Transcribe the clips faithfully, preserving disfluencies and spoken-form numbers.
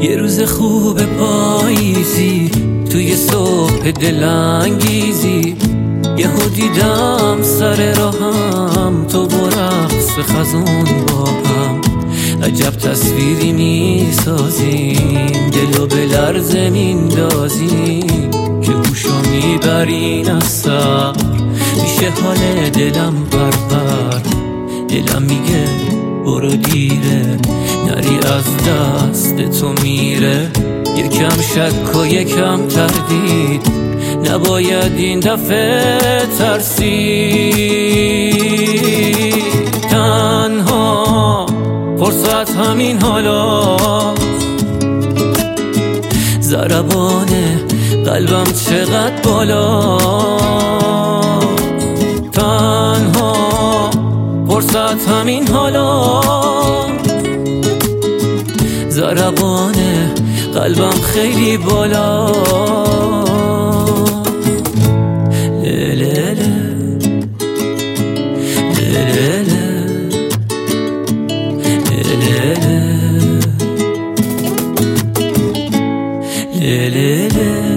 یه روز خوب پاییزی توی صبح دلانگیزی، یهو دیدم سر راهم تو با رقص خزون با هم. عجب تصویری میسازیم، دلو به لرزه میندازیم که هوشو میبرین از سر. میشه حال دلم پرپر، دلم میگه برو دیره، نری از دست تو میره. یکم شک و یکم تردید، نباید این دفعه ترسی. تنها فرصت همین حالا، ضربان قلبم چقدر بالا. تنها فرصت همین حالا، ضربان قلبم خیلی بالا. لیلیلی لیلیلی لیلیلی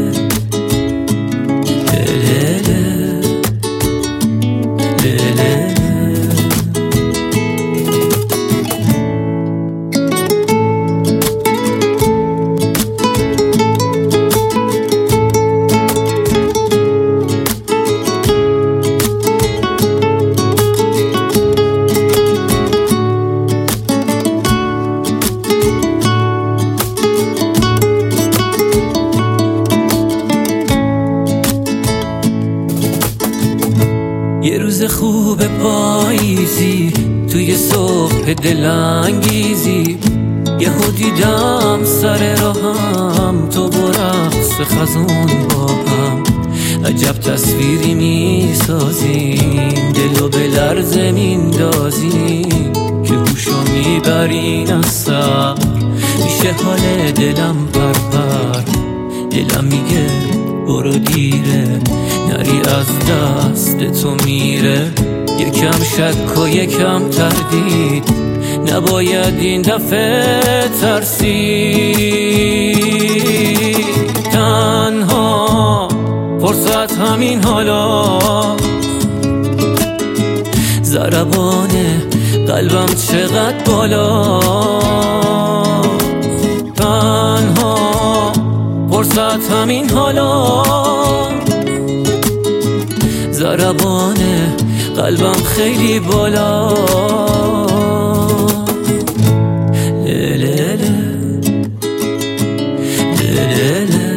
یه روز خوب پاییزی توی صبح دلانگیزی، یهو دیدم سر راهم تو با رقص خزون با هم. عجب تصویری میسازیم، دلو به لرزه میندازیم که هوشو میبرین از سر. میشه حال دلم پرپر، دلم میگه برو دیره، نری از دست تو میره. یکم شک و یکم تردید، نباید این دفعه ترسی. تنها فرصت همین حالا، ضربان قلبم چقدر بالا. تنها فرصت همین حالا، ضربان قلبم خیلی بالا. لیلیلی لیلیلی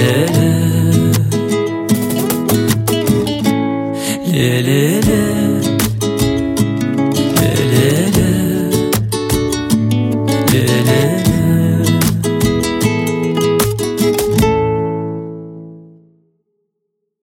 لیلیلی لیلیلی